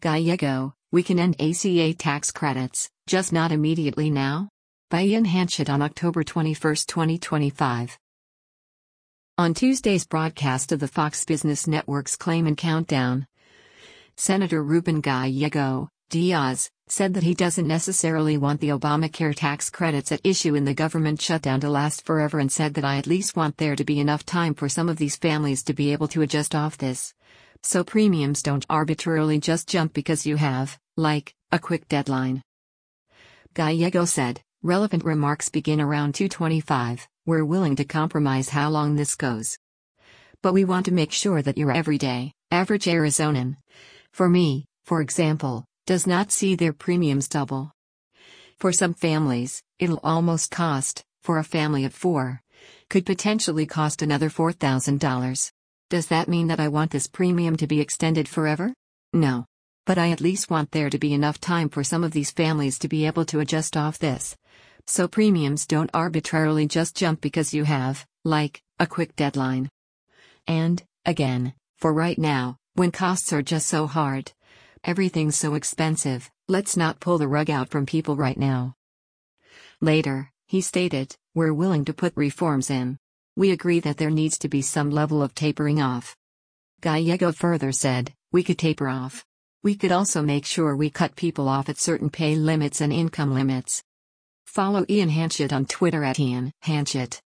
Gallego, we can end ACA tax credits, just not immediately now? By Ian Hanchett on October 21, 2025. On Tuesday's broadcast of the Fox Business Network's Claim Countdown, Senator Ruben Gallego Diaz said that he doesn't necessarily want the Obamacare tax credits at issue in the government shutdown to last forever, and said that I at least want there to be enough time for some of these families to be able to adjust off this. So premiums don't arbitrarily just jump because you have, like, a quick deadline. Gallego said, relevant remarks begin around 2:25, we're willing to compromise how long this goes. But we want to make sure that your everyday, average Arizonan, for me, for example, does not see their premiums double. For some families, it'll almost cost, for a family of 4, could potentially cost another $4,000. Does that mean that I want this premium to be extended forever? No. But I at least want there to be enough time for some of these families to be able to adjust off this. So premiums don't arbitrarily just jump because you have, like, a quick deadline. And, again, for right now, when costs are just so hard, everything's so expensive, let's not pull the rug out from people right now. Later, he stated, we're willing to put reforms in. We agree that there needs to be some level of tapering off. Gallego further said, we could taper off. We could also make sure we cut people off at certain pay limits and income limits. Follow Ian Hanchett on Twitter at Ian Hanchett.